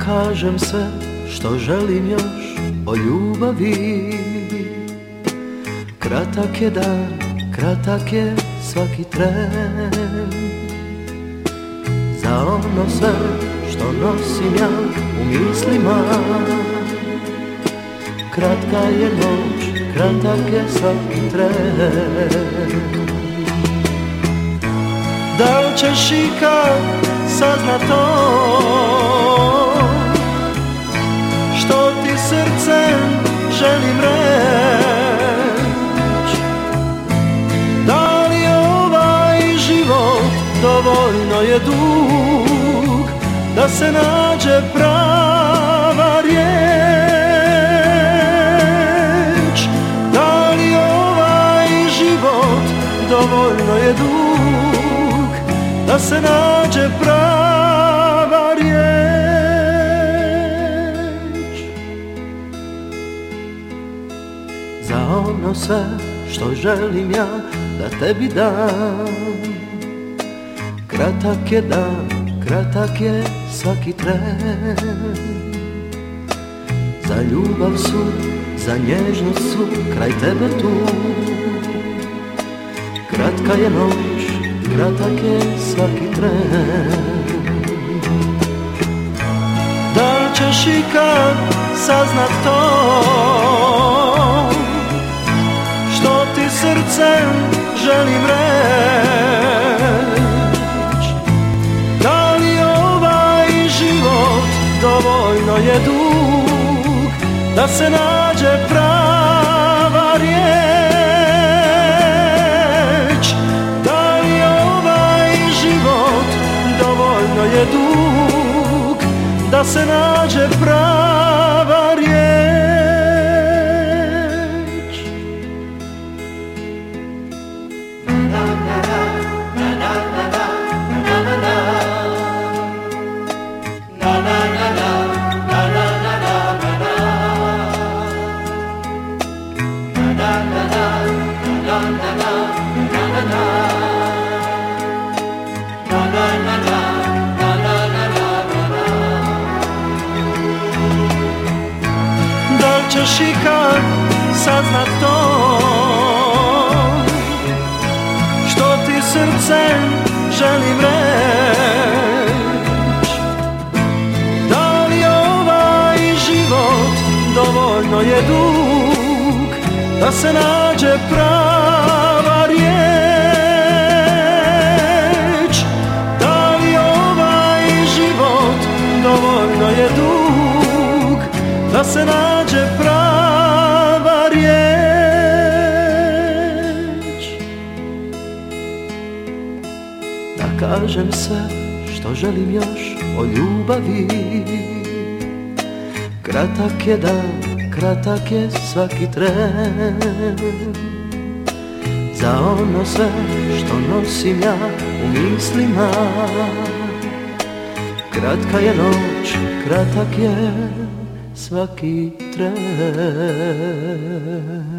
kažem sve što želim još o ljubavi. Kratak je dan, kratak je svaki tren. Za ono sve što nosim ja u mislima. Kratka je noć, kratak je svaki tren. Da li ćeš ikad saznat to što ti srcem želim reć? Da li ovaj život dovoljno je dug da se nađe prava riječ? Da li ovaj život dovoljno je dug da se nađe prava riječ? Za ono sve što želim ja da tebi dam. Kratak je dan, kratak je svaki tren. Za ljubav su, za nježnost su kraj tebe tu. Kratka je noć, kratak je svaki tren. Da li ćeš ikad saznat to što ti srcem želim reć? Da li ovaj život dovoljno je dug da se nađe prava riječ? Je dug da se nađe prava riječ. Ćeš ikad saznat to što ti srcem želim reć? Da li ovaj život dovoljno je dug da se nađe prava riječ? Da li ovaj život dovoljno je dug da se nađe prava riječ? Da kažem sve što želim još o ljubavi. Kratak je dan, kratak je svaki tren. Za ono sve što nosim ja u mislima. Kratka je noć, kratak je svaki tren.